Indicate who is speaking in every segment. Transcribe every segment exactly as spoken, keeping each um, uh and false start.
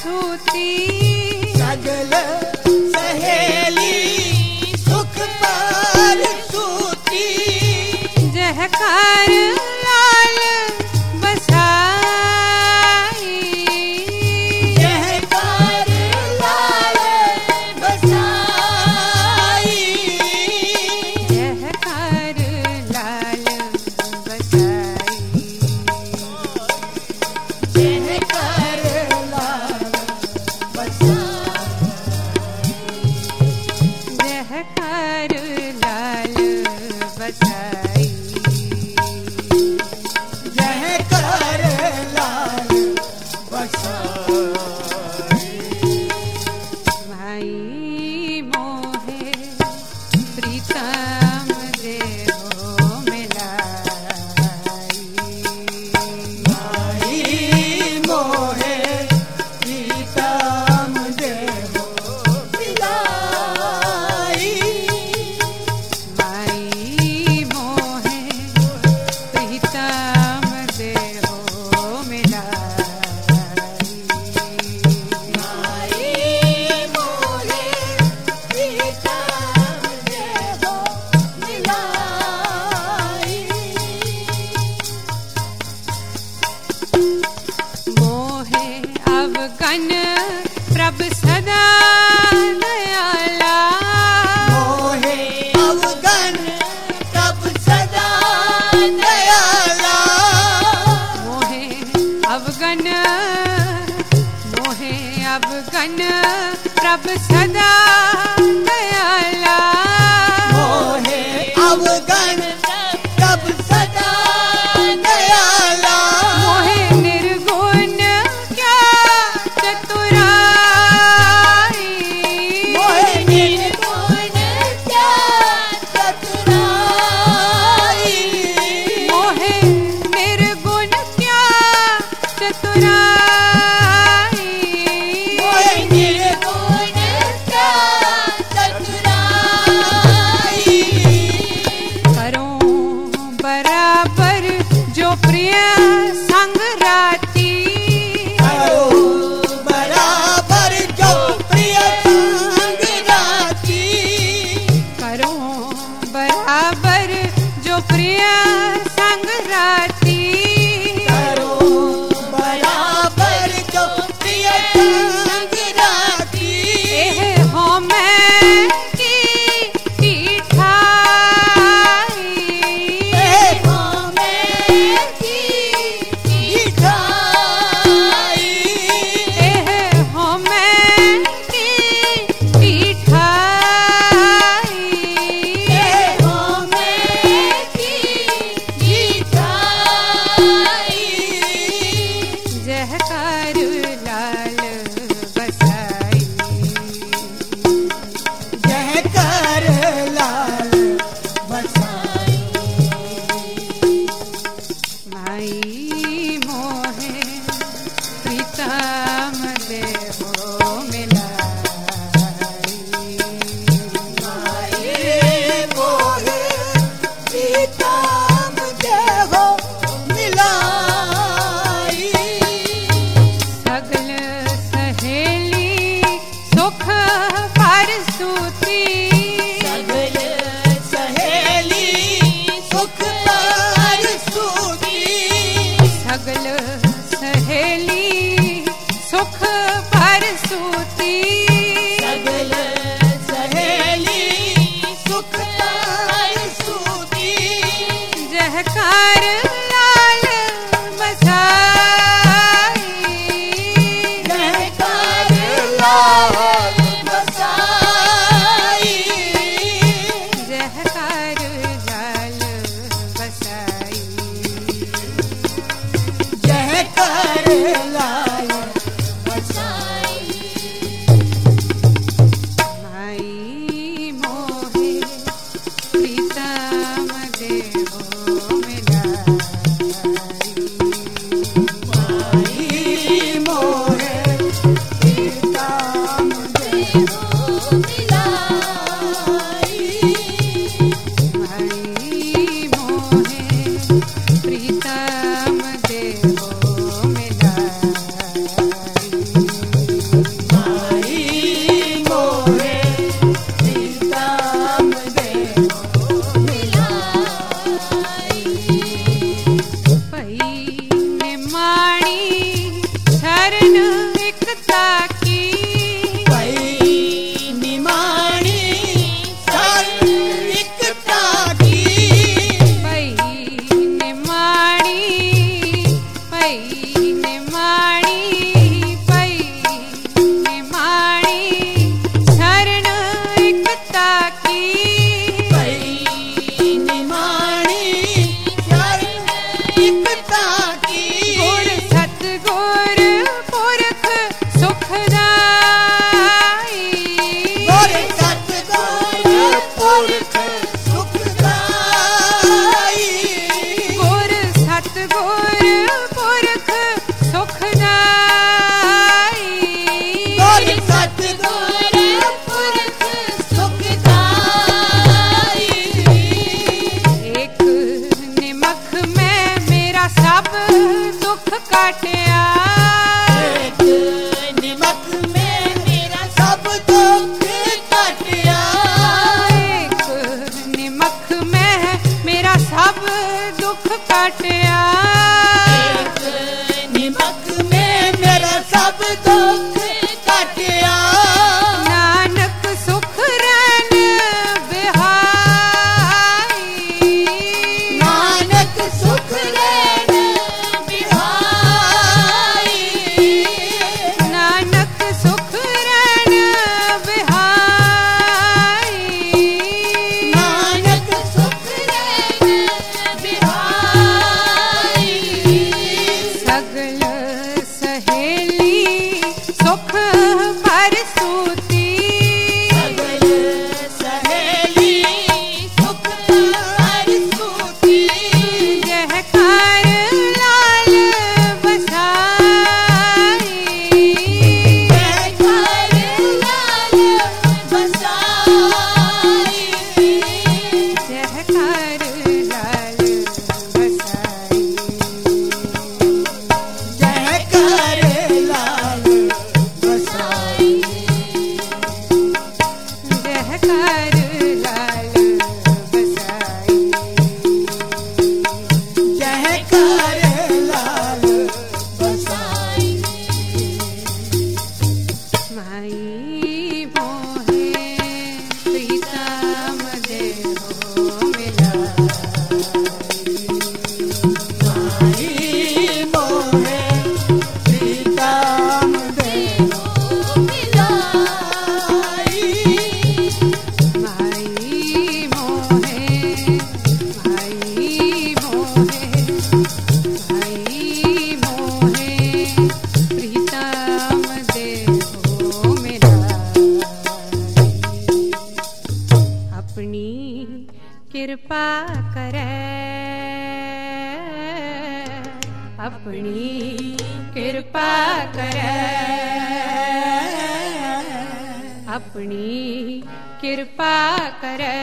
Speaker 1: सूती
Speaker 2: सगल सहेली सुख पर सूती
Speaker 1: जहकार लाल बसाई
Speaker 2: जहकार लाल बसाई
Speaker 1: जहकार लाल बसाई
Speaker 2: जहकार लाल बसाई
Speaker 1: जहकार लाल बसाई
Speaker 2: जहकार लाल बसाई
Speaker 1: भाई मोहे प्रीतम देहो मिलाई
Speaker 2: भाई मोहे प्रीतम देहो मिलाई
Speaker 1: भाई मोहे प्रीतम देहो मिलाई
Speaker 2: भाई मोहे प्रीतम देहो मिलाई
Speaker 1: मोहे अवगन प्रभ सदा दयाला
Speaker 2: मोहे अवगन तब सदा दयाला
Speaker 1: मोहे अवगन मोहे अवगन प्रभ सदा दयाला
Speaker 2: मोहे अवगन तब सदा दयाला
Speaker 1: मोहे निर्गुण क्या चतुराई
Speaker 2: मोहे निर्गुण क्या चतुराई
Speaker 1: मोहे निर्गुण क्या चतुराई
Speaker 2: मोहे निर्गुण क्या चतुराई
Speaker 1: करो बराबर जो प्रिय संग राती
Speaker 2: करो बराबर जो प्रिय संग राती
Speaker 1: करो बराबर जो प्रिय संग राती
Speaker 2: करो बराबर जो प्रिय संग राती
Speaker 1: एह हो मैं की ठाई
Speaker 2: ए हो मैं की मिठाई
Speaker 1: एह हो मैं की ठाई
Speaker 2: ए हो मैं की मिठाई
Speaker 1: जहकार लाल बसाई
Speaker 2: जहकार लाल बसाई
Speaker 1: भाई मोहे प्रीतम देहो मिलाई
Speaker 2: भाई मोहे प्रीतम देहो मिलाई
Speaker 1: सगल सहेली सुख पर सूती
Speaker 2: सगल सहेली सुख पर सूती
Speaker 1: सगल सहेली सुख पर सूती
Speaker 2: सगल सहेली सुख पर सूती
Speaker 1: जहकार लाल बसाई
Speaker 2: जहकार लाल बसाई
Speaker 1: जहकार लाल बसाई
Speaker 2: जहकार लाल बसाई
Speaker 1: भाई मोहे प्रीतम देहो मिलाई
Speaker 2: भाई मोहे प्रीतम देहो मिलाई
Speaker 1: भाई मोहे प्रीतम देहो मिलाई काटिया।
Speaker 2: एक निमक में मेरा सब दुख काटिया।
Speaker 1: एक निमक में मेरा सब दुख काटिया।
Speaker 2: एक निमक में मेरा सब दुख काटिया।
Speaker 1: नानक सुख रैन बिहाई।
Speaker 2: नानक सुख रैन बिहाई।
Speaker 1: नानक सुख रैन बिहाई।
Speaker 2: नानक सुख रैन बिहाई।
Speaker 1: सगल सहेली सुख भर सूती।
Speaker 2: सगल सहेली सुख भर सूती।
Speaker 1: जह कर लाल बसाई।
Speaker 2: जय कर लाल बसाई।
Speaker 1: जह कर लाल बसाई।
Speaker 2: जय कर लाल बसाई।
Speaker 1: जह कर लाल बसाई।
Speaker 2: जय कर लाल बसाई।
Speaker 1: माई मोहे प्रीतम देहो मिलाई।
Speaker 2: माई मोहे प्रीतम देहो मिलाई।
Speaker 1: माई मोहे माई मोहे माई मोहे प्रीतम देहो मिलाई। अपनी कृपा करे। अपनी कृपा करे। अपनी कृपा करे।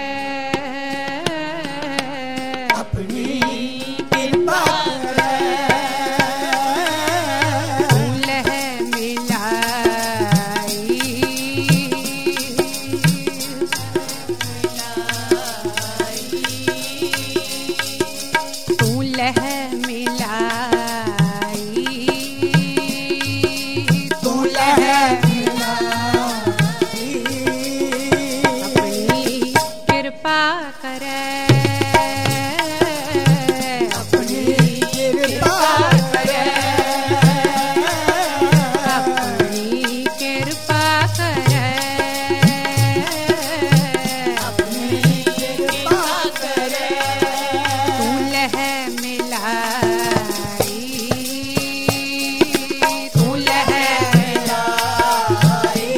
Speaker 2: अपनी कृपा करे।
Speaker 1: लह मिलाई। तू लह मिलाई।
Speaker 2: तू लह मिलाई।
Speaker 1: अपनी कृपा करे।
Speaker 2: अपनी कृपा करे।
Speaker 1: अपनी कृपा करे।
Speaker 2: अपनी कृपा करे।
Speaker 1: तू लह मिलाई। तू लह
Speaker 2: मिलाई।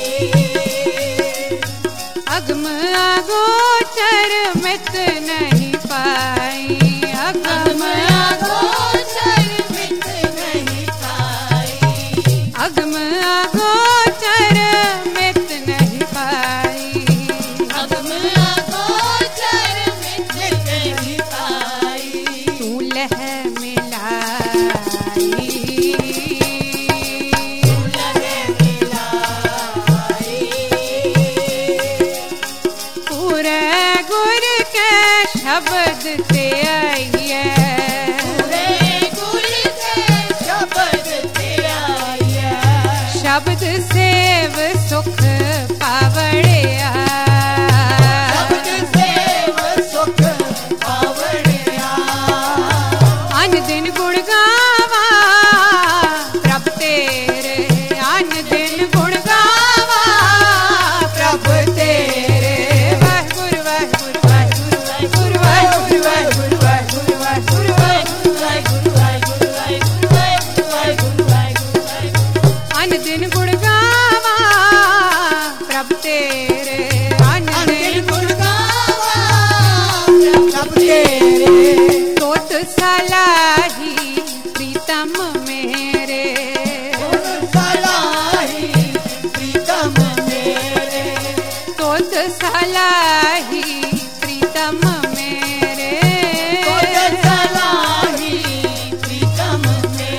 Speaker 1: अगम अगोचर मित नहीं पाई। अगम
Speaker 2: अगोचर मित नहीं पाई।
Speaker 1: अगम अगोचर मित नहीं पाई।
Speaker 2: अगम अगोचर मित नहीं पाई।
Speaker 1: तू लह मिलाई।
Speaker 2: तू लह मिलाई।
Speaker 1: पूरे गुर के शब्द ते आइए।
Speaker 2: पूरे गुर के शब्द ते आइए।
Speaker 1: शब्द सेव सुख पावड़िया।
Speaker 2: शब्द सेव सुख पावड़िया।
Speaker 1: अन दिन गुण गावा प्रभ तेरे। अन दिन गुण गावा प्रभ तेरे। वाहिगुरु वाहिगुरु वाहिगुरु वाहिगुरु वाहिगुरु वाहिगुरु वाहिगुरु वाहिगुरु
Speaker 2: वाहिगुरु वाहिगुरु वाहिगुरु वाहिगुरु वाहिगुरु वाहिगुरु वाहिगुरु।
Speaker 1: अन दिन गुण गावा प्रभ तेरे। अन दिन गुण
Speaker 2: गावा प्रभ तेरे।
Speaker 1: तोत सलाही प्रीतम मेरे।
Speaker 2: सलाही प्रीतम मेरे।
Speaker 1: तोत सलाही प्रीतम मेरे।
Speaker 2: सलाही प्रीतम मेरे।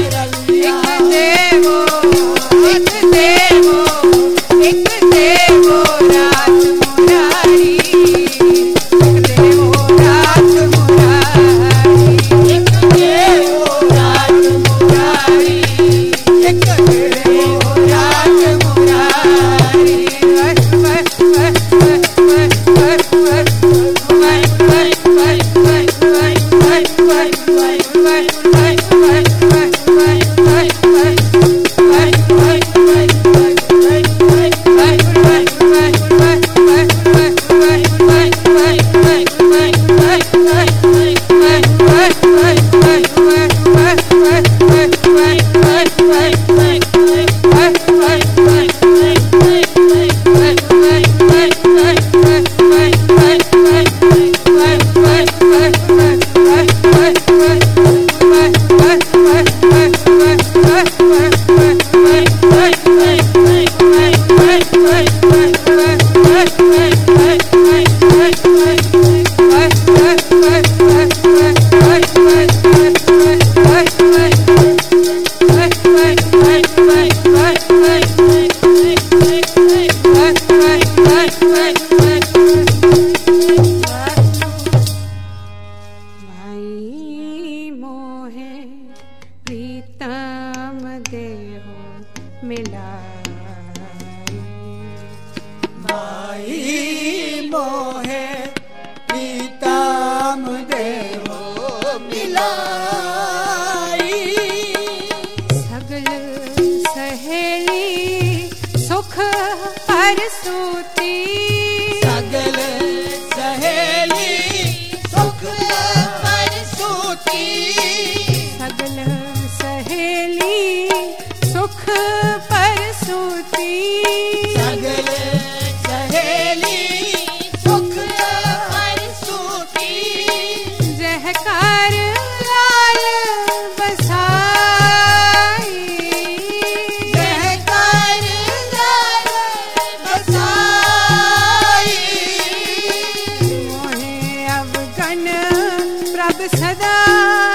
Speaker 1: मन प्रभ सदा